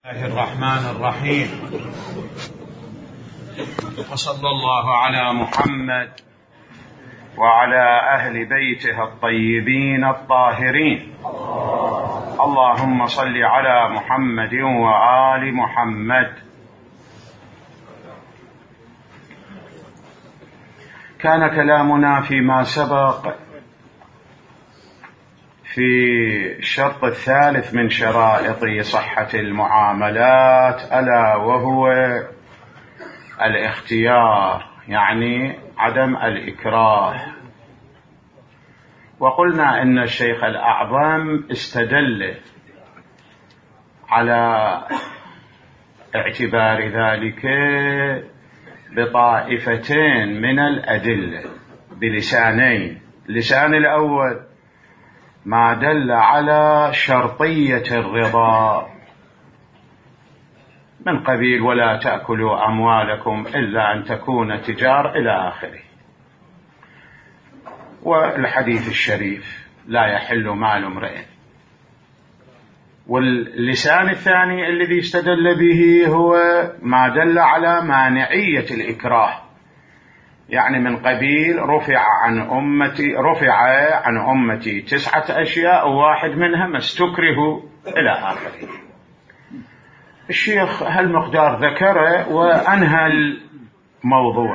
الله الرحمن الرحيم، وصلى الله على محمد وعلى أهل بيته الطيبين الطاهرين. اللهم صل على محمد وآل محمد. كان كلامنا فيما سبق في الشرط الثالث من شرائط صحة المعاملات، ألا وهو الاختيار، يعني عدم الإكراه. وقلنا إن الشيخ الأعظم استدل على اعتبار ذلك بطائفتين من الأدلة بلسانين. اللسان الأول ما دل على شرطية الرضا من قبيل ولا تأكلوا أموالكم إلا أن تكون تجار إلى آخره، والحديث الشريف لا يحل مال امرئ. واللسان الثاني الذي استدل به هو ما دل على مانعية الإكراه، يعني من قبيل رفع عن أمتي 9 أشياء وواحد منها ما استكره إلى آخره. الشيخ هالمقدار ذكره وأنهى الموضوع،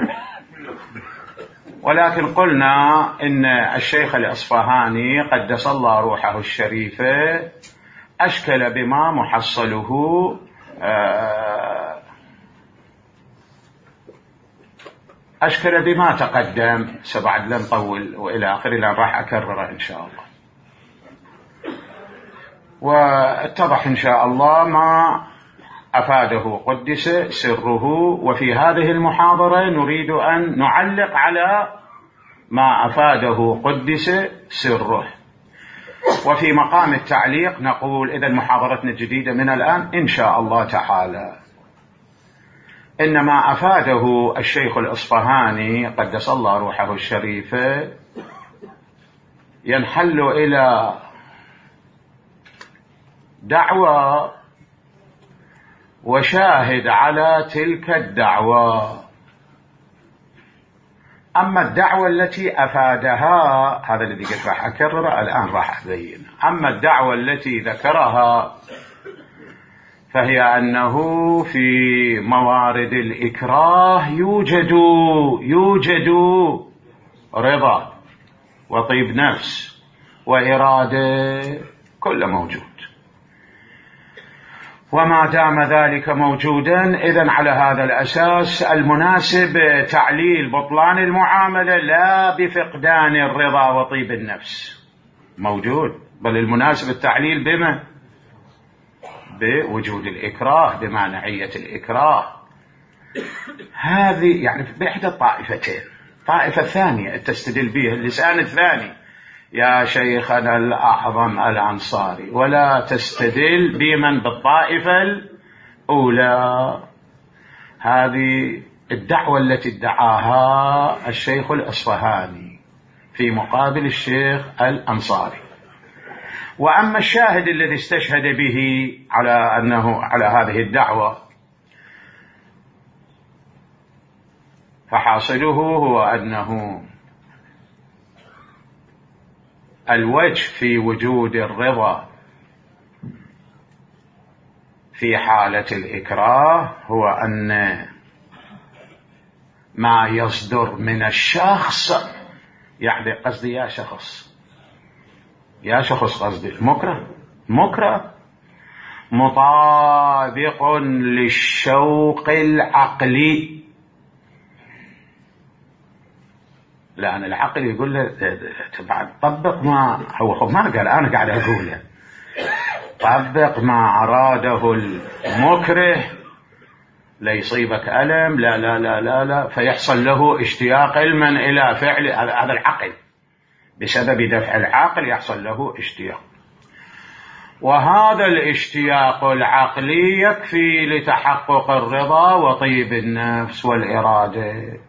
ولكن قلنا إن الشيخ الأصفهاني قدس الله روحه الشريفة أشكل بما محصله أشكل بما تقدم، سبعد لن طول وإلى آخره، لأن راح أكرره إن شاء الله. واتضح إن شاء الله ما أفاده قدس سره. وفي هذه المحاضرة نريد أن نعلق على ما أفاده قدس سره. وفي مقام التعليق نقول إذا محاضرتنا الجديدة من الآن إن شاء الله تعالى إنما أفاده الشيخ الأصفهاني قدس الله روحه الشريفة ينحل إلى دعوة وشاهد على تلك الدعوة. أما الدعوة التي أفادها، هذا الذي قلت راح أكرره الآن راح أبين. أما الدعوة التي ذكرها فهي أنه في موارد الإكراه يوجد رضا وطيب نفس وإرادة، كل موجود. وما دام ذلك موجودا، إذن على هذا الأساس المناسب تعليل بطلان المعاملة لا بفقدان الرضا وطيب النفس، موجود، بل المناسب التعليل بما بوجود الإكراه، بمانعية الإكراه. هذه يعني بإحدى الطائفتين. الطائفة الثانية تستدل بها اللسان الثاني يا شيخنا الأعظم الأنصاري، ولا تستدل بمن بالطائفة الأولى. هذه الدعوة التي ادعاها الشيخ الأصفهاني في مقابل الشيخ الأنصاري. وأما الشاهد الذي استشهد به على هذه الدعوة فحاصله هو أنه الوجه في وجود الرضا في حالة الإكراه هو أن ما يصدر من الشخص، يعني قصدي يا شخص قصدي المكره مطابق للشوق العقلي، لأن العقل يقول له طبق ما هو ما قال، أنا قاعد أقوله، طبق ما أراده المكره ليصيبك ألم، لا لا لا لا لا، فيحصل له اشتياق علما إلى فعل هذا العقل، بسبب دفع العقل يحصل له اشتياق، وهذا الاشتياق العقلي يكفي لتحقق الرضا وطيب النفس والإرادة.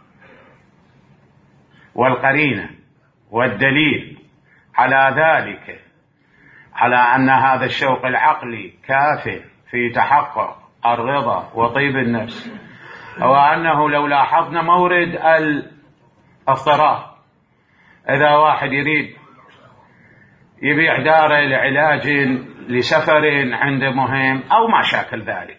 والقرينة والدليل على ذلك على أن هذا الشوق العقلي كاف في تحقق الرضا وطيب النفس، هو أنه لو لاحظنا مورد الاضطراب، إذا واحد يريد يبيع داره لعلاج لسفر عنده مهم أو ما شاكل ذلك،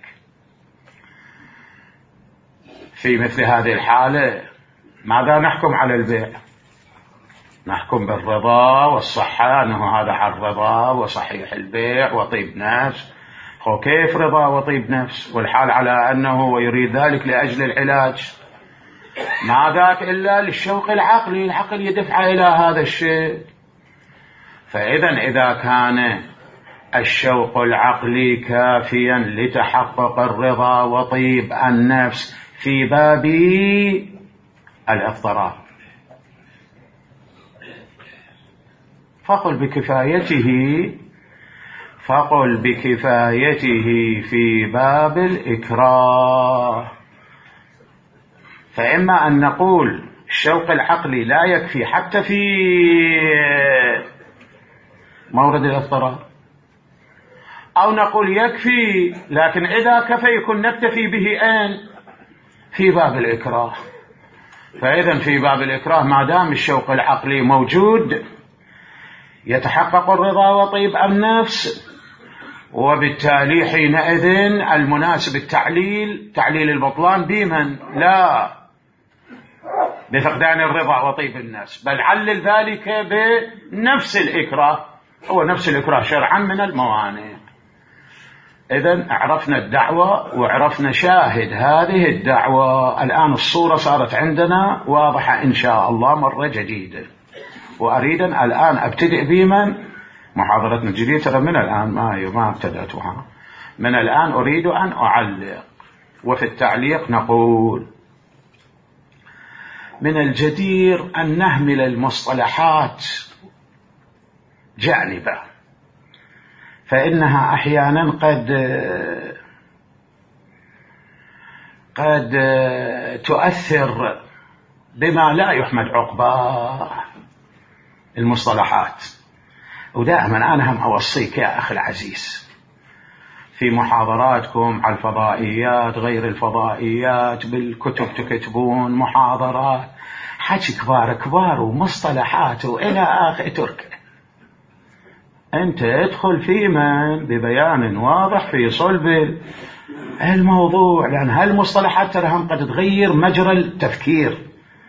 في مثل هذه الحالة ماذا نحكم على البيع؟ نحكم بالرضا والصحة، أنه هذا على الرضا وصحيح البيع وطيب نفس. كيف رضا وطيب نفس والحال على أنه يريد ذلك لأجل العلاج؟ ما ذاك إلا للشوق العقلي، العقل يدفع إلى هذا الشيء. فإذا إذا كان الشوق العقلي كافيا لتحقق الرضا وطيب النفس في باب الاضطراب، فقل بكفايته في باب الإكراه. فإما أن نقول الشوق العقلي لا يكفي حتى في مورد الاضطراب، أو نقول يكفي لكن إذا كفى يكون نكتفي به في باب الإكراه. فإذا في باب الإكراه ما دام الشوق العقلي موجود يتحقق الرضا وطيب النفس، وبالتالي حينئذ المناسب تعليل البطلان بمن؟ لا بفقدان الرضا وطيب النفس، بل علل ذلك بنفس الإكراه، هو نفس الإكراه شرعا من الموانع. إذن عرفنا الدعوة وعرفنا شاهد هذه الدعوة. الآن الصورة صارت عندنا واضحة إن شاء الله مرة جديدة، وأريد الآن أبتدئ بمن محاضرتنا الجديدة، ترى من الآن ما ابتدأتها، من الآن أريد أن أعلق. وفي التعليق نقول من الجدير أن نهمل المصطلحات جانبا، فإنها أحيانا قد تؤثر بما لا يحمد عقباه المصطلحات. ودائما أنا هم أوصيك يا أخي العزيز في محاضراتكم على الفضائيات غير الفضائيات، بالكتب تكتبون محاضرات حكي كبار ومصطلحات وإلى آخر ترك، أنت ادخل في من ببيان واضح في صلب الموضوع، لأن هالمصطلحات ترى هم قد تغير مجرى التفكير.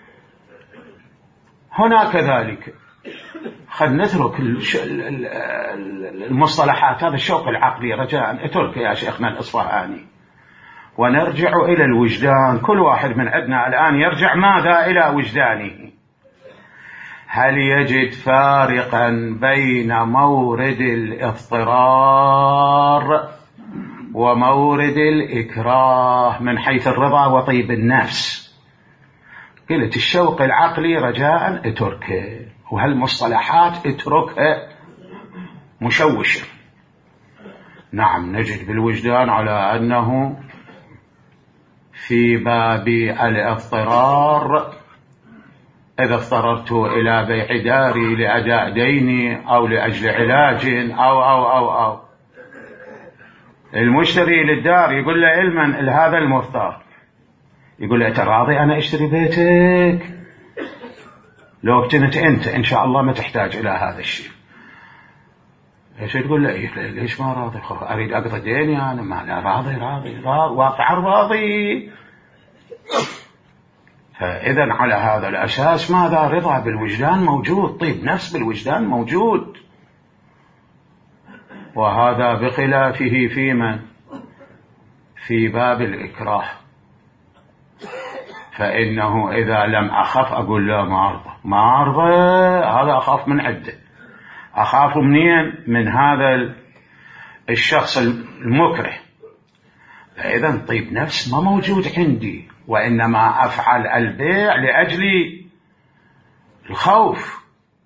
هنا كذلك قد نترك المصطلحات، هذا الشوق العقلي رجاء اترك يا شيخنا الإصفهاني، ونرجع إلى الوجدان. كل واحد من عندنا الآن يرجع ماذا؟ إلى وجدانه. هل يجد فارقا بين مورد الاضطرار ومورد الإكراه من حيث الرضا وطيب النفس؟ قلت الشوق العقلي رجاء اتركه، وهالمصطلحات اتركها مشوشة. نعم نجد بالوجدان على أنه في باب الاضطرار إذا اضطررت إلى بيع داري لأداء ديني أو لأجل علاج أو المشتري للدار يقول له علما لهذا المضطر، يقول له تراضي أنا أشتري بيتك؟ لو ابتنت أنت إن شاء الله ما تحتاج إلى هذا الشيء. ايش تقول له؟ ليش ما راضي؟ أريد أقضي ديني أنا. ما لا راضي واقعا راضي. فإذا على هذا الأساس ماذا؟ رضا بالوجدان موجود، طيب نفس بالوجدان موجود، وهذا بخلافه في من؟ في باب الإكراه. فإنه إذا لم أخف أقول لا ما أرضى هذا أخاف من عدة. أخاف منين؟ من هذا الشخص المكره. فإذا طيب نفس ما موجود عندي، وإنما أفعل البيع لأجل الخوف.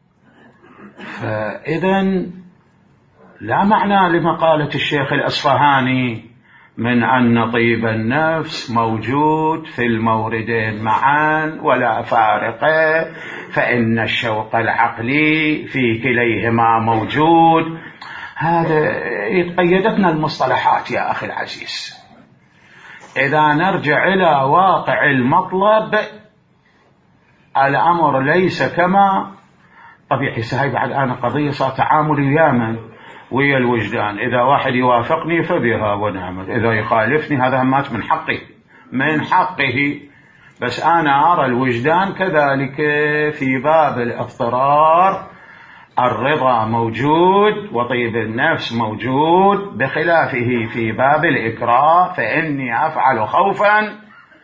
فإذا لا معنى لمقالة الشيخ الأصفهاني من أن طيب النفس موجود في الموردين معا ولا فارقة، فإن الشوق العقلي في كليهما موجود. هذا قيدتنا المصطلحات يا أخي العزيز. إذا نرجع إلى واقع المطلب الأمر ليس كما طبيعي. هاي بعد أنا قضية صار تعامل ياما ويا الوجدان، إذا واحد يوافقني فبها ونعمت، إذا يخالفني هذا مات من حقه. بس أنا أرى الوجدان كذلك في باب الاضطرار الرضا موجود وطيب النفس موجود، بخلافه في باب الإكراه فإني أفعل خوفا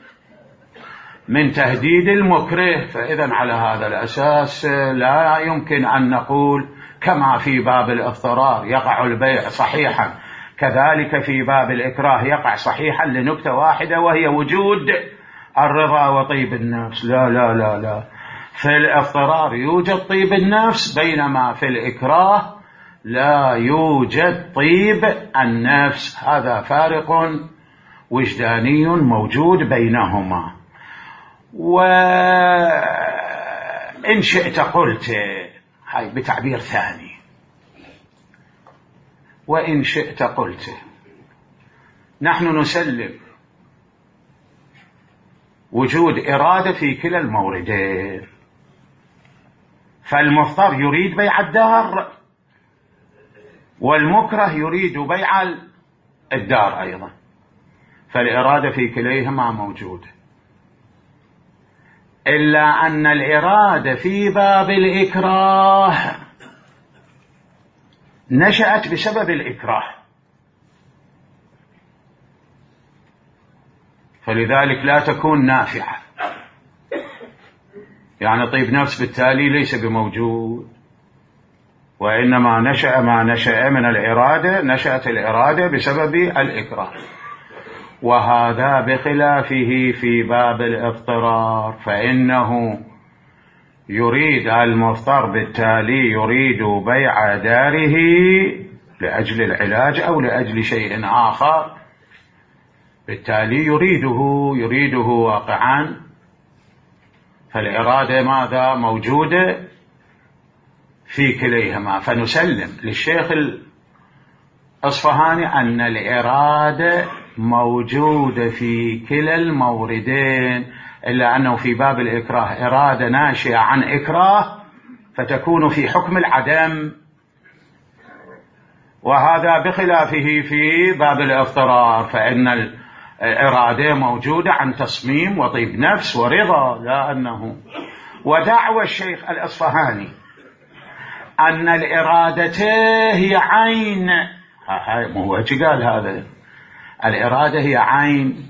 من تهديد المكره. فإذا على هذا الأساس لا يمكن أن نقول كما في باب الاضطرار يقع البيع صحيحا كذلك في باب الإكراه يقع صحيحا، لنكتة واحدة وهي وجود الرضا وطيب النفس. لا لا لا لا، في الاضطرار يوجد طيب النفس، بينما في الإكراه لا يوجد طيب النفس. هذا فارق وجداني موجود بينهما. وإن شئت قلت هاي بتعبير ثاني، وإن شئت قلت نحن نسلم وجود إرادة في كلا الموردين، فالمضطر يريد بيع الدار والمكره يريد بيع الدار أيضا، فالإرادة في كليهما موجودة، إلا أن الإرادة في باب الإكراه نشأت بسبب الإكراه، فلذلك لا تكون نافعة. يعني طيب نفس بالتالي ليس بموجود، وإنما نشأ ما نشأ من الإرادة، نشأت الإرادة بسبب الإكراه. وهذا بخلافه في باب الاضطرار، فإنه يريد المضطر بالتالي يريد بيع داره لأجل العلاج أو لأجل شيء آخر، بالتالي يريده واقعا، فالإرادة ماذا موجودة في كليهما. فنسلم للشيخ الأصفهاني أن الإرادة موجودة في كلا الموردين، إلا أنه في باب الإكراه إرادة ناشئة عن إكراه فتكون في حكم العدم، وهذا بخلافه في باب الاضطرار، فإن الإرادة موجودة عن تصميم وطيب نفس ورضا، لا أنه. ودعوى الشيخ الأصفهاني أن الإرادة هي عين، مو هو قال هذا، الإرادة هي عين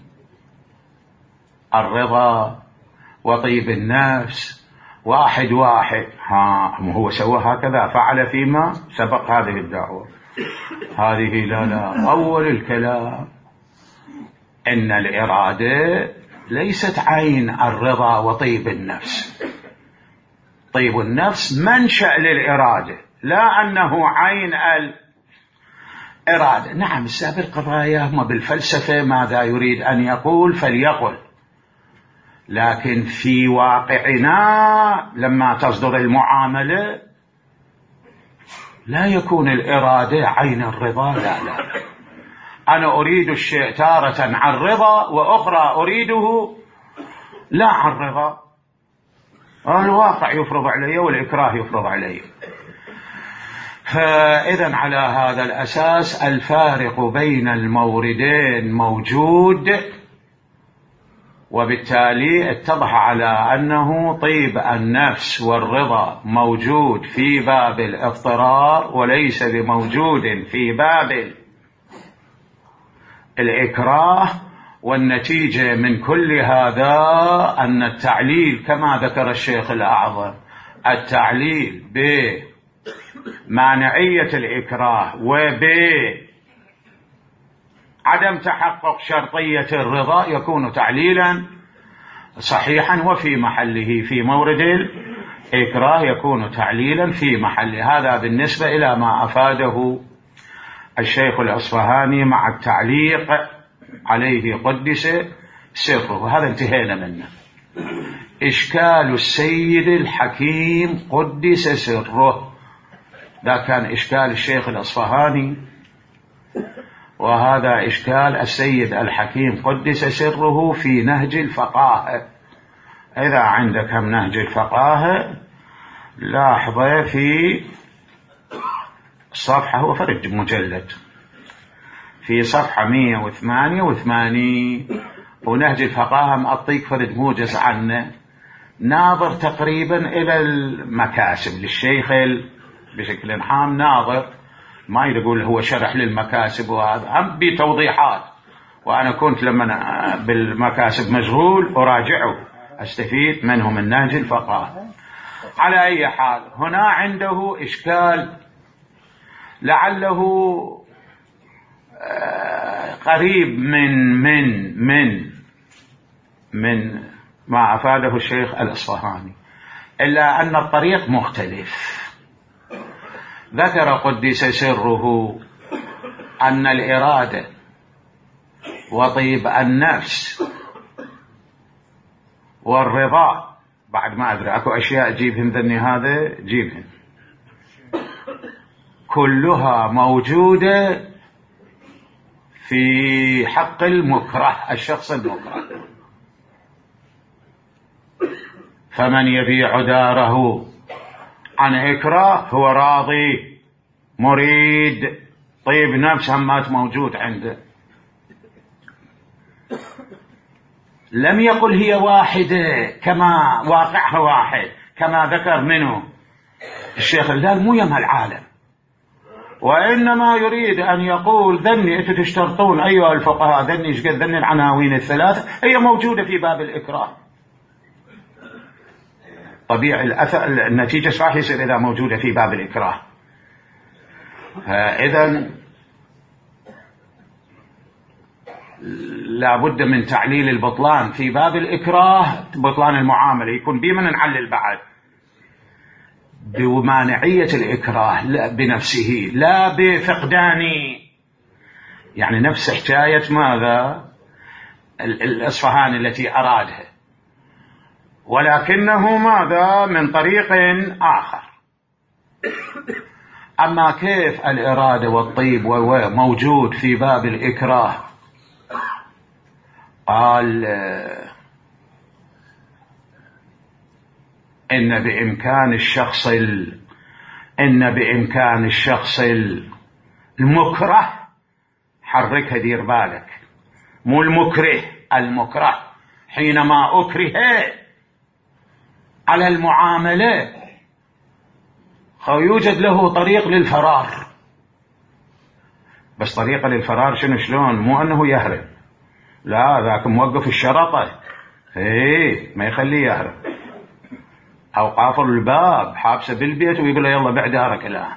الرضا وطيب النفس واحد، مو هو سوى هكذا، فعل فيما سبق هذه الدعوة. هذه لا أول الكلام إن الإرادة ليست عين الرضا وطيب النفس، طيب النفس منشأ للإرادة، لا أنه عين الإرادة. نعم السابق القضايا ما بالفلسفة ماذا يريد أن يقول فليقل، لكن في واقعنا لما تصدر المعاملة لا يكون الإرادة عين الرضا، لا لا، أنا أريد الشيء تارة عن رضا وأخرى أريده لا عن رضا، الواقع يفرض علي والإكراه يفرض علي. فإذا على هذا الأساس الفارق بين الموردين موجود، وبالتالي اتضح على أنه طيب النفس والرضا موجود في باب الاضطرار وليس بموجود في باب الإكراه. والنتيجة من كل هذا أن التعليل كما ذكر الشيخ الأعظم، التعليل بمانعية الإكراه وبعدم تحقق شرطية الرضا يكون تعليلا صحيحا وفي محله، في مورد الإكراه يكون تعليلا في محله. هذا بالنسبة إلى ما أفاده الشيخ الأصفهاني مع التعليق عليه قدس سره. هذا انتهينا منه. إشكال السيد الحكيم قدس سره ذا كان إشكال الشيخ الأصفهاني، وهذا إشكال السيد الحكيم قدس سره في نهج الفقاهة. إذا عندك هم نهج الفقاهة لاحظه في صفحة، هو فرج مجلد، في صفحة 188 ونهج الفقاهة مأطيك فرد موجز عنه، ناظر تقريبا إلى المكاسب للشيخ بشكل عام، ناظر ما يقول هو شرح للمكاسب، وهذا هم بتوضيحات، وأنا كنت لما بالمكاسب مشغول أراجعه أستفيد منه من نهج الفقاهة. على أي حال هنا عنده إشكال لعله قريب من ما أفاده الشيخ الأصفهاني، إلا أن الطريق مختلف. ذكر قدس سره أن الإرادة وطيب النفس والرضا، بعد ما أدري أكو أشياء جيبهم ذني هذا جيبهم، كلها موجودة في حق المكره، الشخص المكره. فمن يبيع داره عن إكراه هو راضي مريد، طيب نفس همات موجود عنده. لم يقل هي واحدة كما واقعها واحد كما ذكر منه الشيخ الهلال، مو يم العالم، وإنما يريد أن يقول ذني أنتم تشترطون أيها الفقهاء ذني إيش قد ذني العناوين الثلاثة هي موجودة في باب الإكراه. طبيعي النتيجة راح يصير إذا موجودة في باب الإكراه. إذن لا بد من تعليل البطلان في باب الإكراه، بطلان المعاملة يكون بمن نعلل بعد بمانعية الإكراه بنفسه لا بفقدان، يعني نفس حكاية ماذا الأصفهاني التي أرادها، ولكنه ماذا من طريق آخر. أما كيف الإرادة والطيب موجود في باب الإكراه؟ قال إن بإمكان الشخص المكره، حركها دير بالك، مو المكره، المكره حينما أكره على المعاملة يوجد له طريق للفرار. بس طريقة للفرار شلون؟ مو أنه يهرب، لا، ذاك موقف الشرطة ما يخليه يهرب، أو قافل الباب حابسه بالبيت ويقول له يلا بع دارك الآن.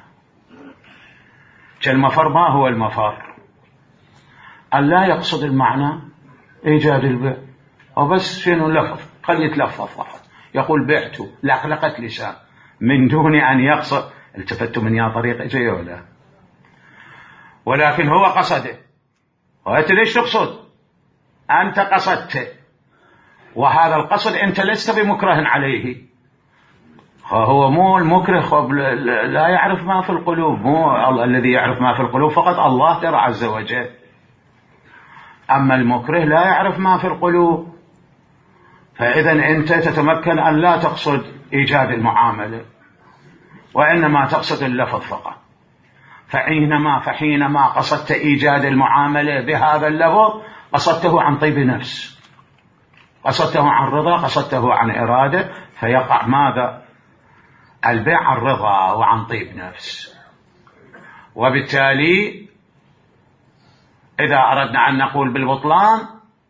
كالمفر ما هو المفر؟ أن لا يقصد المعنى إيجاد البيع، وبس شنو اللفظ خليه يتلفظ فقط، يقول بعته لقلقت لسان من دون أن يقصد. التفت من يا طريق إجي ولا، ولكن هو قصده، وأنت ليش تقصد؟ أنت قصدت، وهذا القصد أنت لست بمكره عليه. هو مو المكره لا يعرف ما في القلوب، مو الذي يعرف ما في القلوب فقط الله ترى عز وجل، أما المكره لا يعرف ما في القلوب. فإذا أنت تتمكن أن لا تقصد إيجاد المعاملة، وإنما تقصد اللفظ فقط. فحينما قصدت إيجاد المعاملة بهذا اللفظ قصدته عن طيب نفس، قصدته عن رضا، قصدته عن إرادة، فيقع ماذا؟ البيع عن رضا وعن طيب نفس. وبالتالي إذا أردنا أن نقول بالبطلان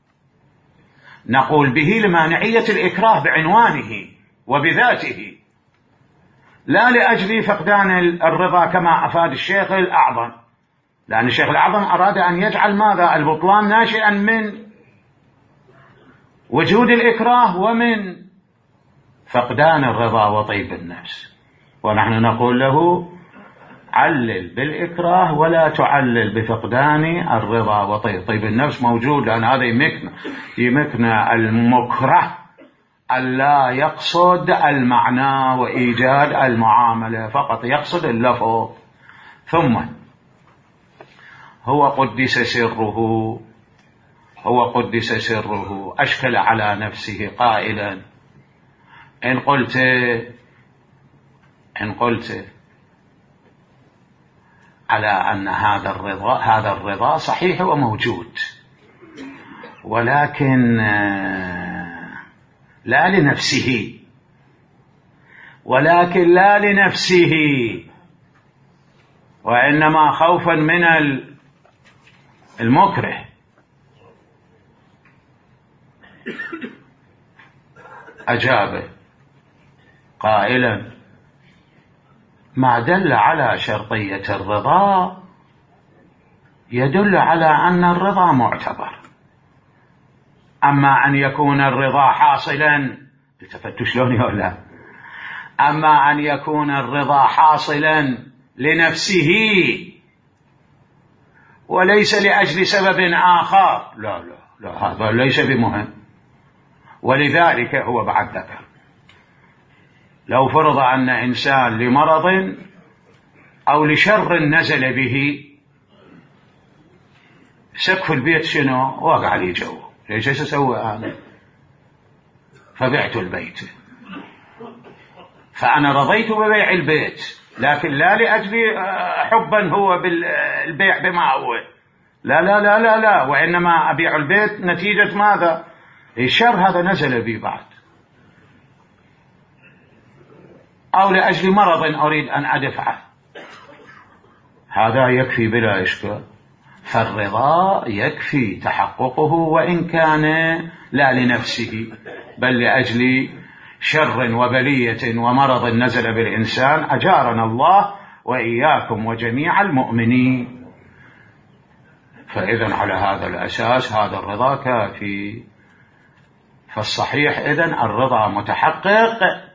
نقول به لمانعية الإكراه بعنوانه وبذاته، لا لأجل فقدان الرضا كما أفاد الشيخ الأعظم، لأن الشيخ الأعظم أراد أن يجعل ماذا؟ البطلان ناشئا من وجود الإكراه ومن فقدان الرضا وطيب النفس. ونحن نقول له علل بالإكراه ولا تعلل بفقدان الرضا وطيب النفس موجود، لأن هذا يمكن المكره ألا يقصد المعنى وإيجاد المعاملة، فقط يقصد اللفظ. ثم هو قدس سره أشكل على نفسه قائلا: إن قلت على أن هذا الرضا صحيح وموجود، ولكن لا لنفسه، وإنما خوفا من المكره. أجاب قائلا: ما دل على شرطية الرضا يدل على أن الرضا معتبر. أما أن يكون الرضا حاصلا، التفتوا شلون ولا؟ أما أن يكون الرضا حاصلا لنفسه وليس لأجل سبب آخر، لا هذا ليس بمهم. ولذلك هو بعد ذكر: لو فرض أن إنسان لمرض أو لشر نزل به، سقف البيت شنو؟ وقع لي جو، ليش أسوي أنا؟ فبعت البيت، فأنا رضيت ببيع البيت، لكن لا لأجل حبا هو بالبيع بما هو، لا لا لا لا لا، وإنما أبيع البيت نتيجة ماذا؟ الشر هذا نزل بي بعد، أو لأجل مرض أريد أن أدفعه، هذا يكفي بلا إشكال. فالرضا يكفي تحققه وإن كان لا لنفسه، بل لأجل شر وبلية ومرض نزل بالإنسان، أجارنا الله وإياكم وجميع المؤمنين. فإذن على هذا الأساس هذا الرضا كافي. فالصحيح إذن الرضا متحقق،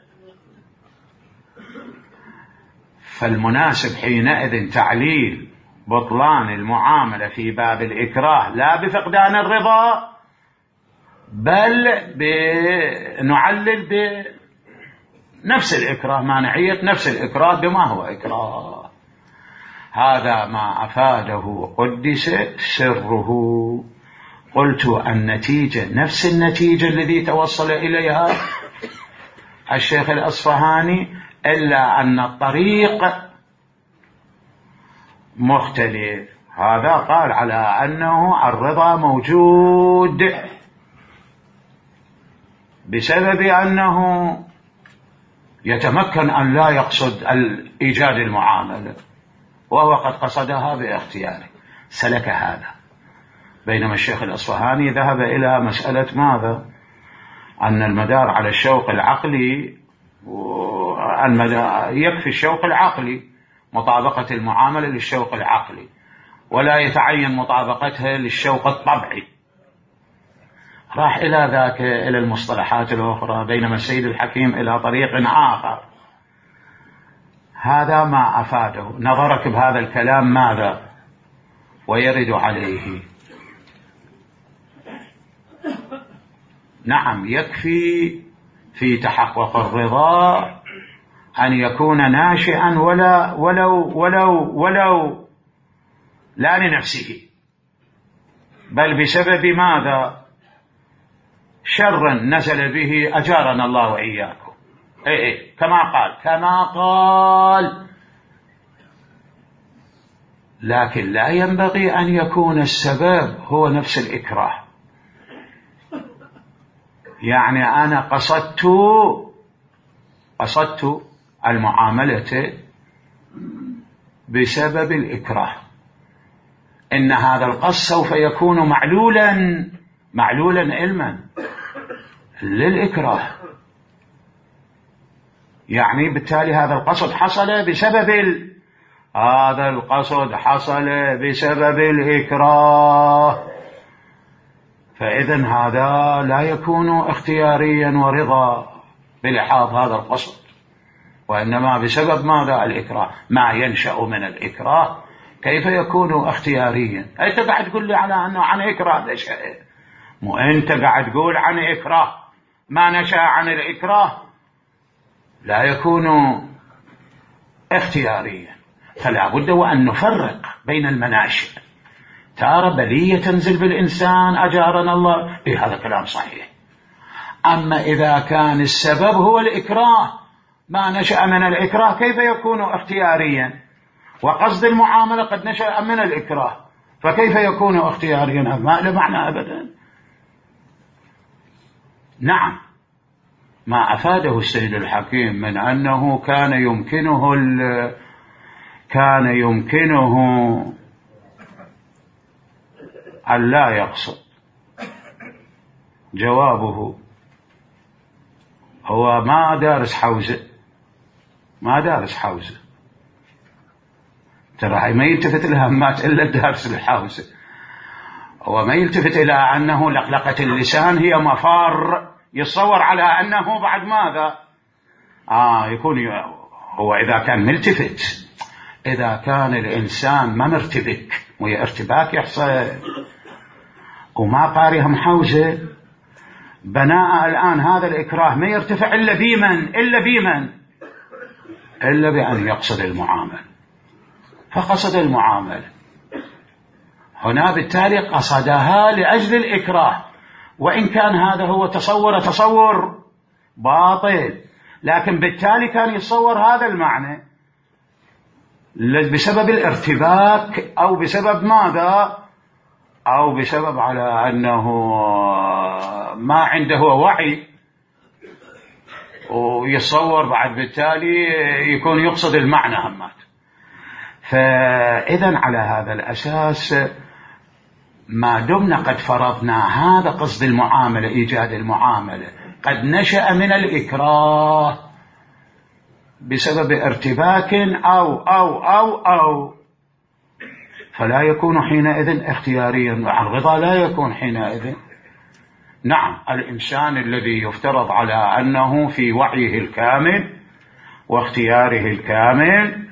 فالمناسب حينئذ تعليل بطلان المعاملة في باب الإكراه لا بفقدان الرضا، بل نعلل بنفس الإكراه، مانعية نفس الإكراه بما هو إكراه. هذا ما أفاده قدس سره. قلت النتيجة نفس النتيجة الذي توصل إليها الشيخ الأصفهاني، إلا أن الطريق مختلف. هذا قال على أنه الرضا موجود بسبب أنه يتمكن أن لا يقصد إيجاد المعاملة، وهو قد قصدها باختياره، سلك هذا. بينما الشيخ الأصفهاني ذهب إلى مسألة ماذا؟ أن المدار على الشوق العقلي، يكفي الشوق العقلي، مطابقة المعاملة للشوق العقلي، ولا يتعين مطابقتها للشوق الطبعي. راح إلى ذاك إلى المصطلحات الأخرى، بينما السيد الحكيم إلى طريق آخر. هذا ما أفاده. نظرك بهذا الكلام ماذا؟ ويرد عليه. نعم، يكفي في تحقق الرضا أن يكون ناشئا ولو لا لنفسه، بل بسبب ماذا؟ شر نزل به، أجارنا الله وإياكم. كما قال. لكن لا ينبغي أن يكون السبب هو نفس الإكراه. يعني أنا قصدت المعاملة بسبب الإكراه، إن هذا القصد سوف يكون معلولا علما للإكراه، يعني بالتالي هذا القصد حصل بسبب الإكراه. فإذن هذا لا يكون اختياريا ورضا بلحاظ هذا القصد، وإنما بسبب ماذا؟ الإكراه. ما ينشأ من الإكراه كيف يكون اختياريا؟ أنت قاعد تقول لي على أنه عن إكراه، ليش؟ مو أنت قاعد تقول عن إكراه، ما نشأ عن الإكراه لا يكون اختياريا. فلا بد وأن نفرق بين المناشئ. ترى بلية تنزل بالإنسان أجارنا الله، هذا كلام صحيح. أما إذا كان السبب هو الإكراه، ما نشأ من الإكراه كيف يكون اختياريا؟ وقصد المعاملة قد نشأ من الإكراه، فكيف يكون اختياريا؟ ما له معنى أبدا. نعم، ما أفاده السيد الحكيم من أنه كان يمكنه أن لا يقصد. جوابه هو ما دارس حوزة، ترى ما يلتفت الهمات إلا دارس الحوزة. هو ما يلتفت إلى أنه لقلقة اللسان هي مفار، يتصور على أنه بعد ماذا يكون هو إذا كان ملتفت. إذا كان الإنسان ما مرتبك، وهي ارتباك يحصل وما قارهم حوزة، بناء الآن هذا الإكراه ما يرتفع إلا بأن يقصد المعامل. فقصد المعامل هنا، بالتالي قصدها لأجل الإكراه، وإن كان هذا هو تصور باطل، لكن بالتالي كان يتصور هذا المعنى بسبب الارتباك، أو بسبب ماذا؟ أو بسبب على أنه ما عنده وعي، ويتصور بعد بالتالي يكون يقصد المعنى همات. فإذا على هذا الأساس ما دمنا قد فرضنا هذا قصد المعاملة، إيجاد المعاملة قد نشأ من الإكراه بسبب ارتباك أو فلا يكون حينئذ اختياريا، الرضا لا يكون حينئذ. نعم، الإنسان الذي يفترض على أنه في وعيه الكامل واختياره الكامل،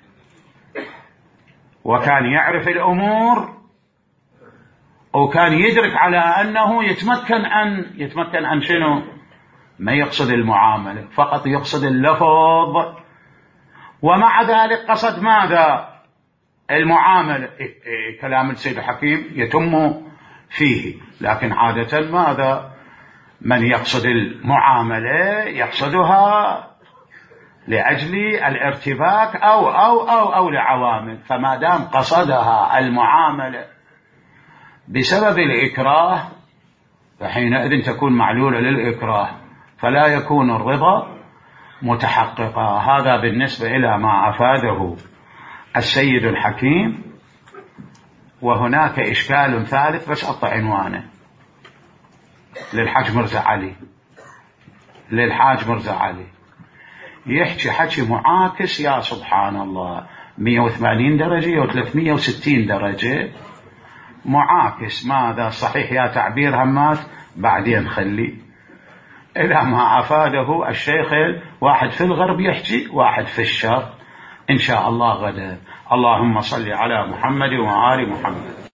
وكان يعرف الأمور، وكان يدرك على أنه يتمكن أن شنو؟ ما يقصد المعاملة، فقط يقصد اللفظ، ومع ذلك قصد ماذا؟ المعاملة. كلام السيد الحكيم يتم فيه، لكن عادة ماذا؟ من يقصد المعاملة يقصدها لأجل الارتباك أو لعوامل. فما دام قصدها المعاملة بسبب الإكراه، فحينئذ تكون معلولة للإكراه، فلا يكون الرضا متحققا. هذا بالنسبة إلى ما أفاده السيد الحكيم. وهناك إشكال ثالث، بس أعطي عنوانه للحاج مرزا علي. يحكي حكي معاكس، يا سبحان الله، 180 درجة و 360 درجة معاكس. ماذا صحيح يا تعبير همات؟ بعدين خلي إلى ما أفاده الشيخ، واحد في الغرب يحكي، واحد في الشرق، إن شاء الله غدا. اللهم صل على محمد وآل محمد.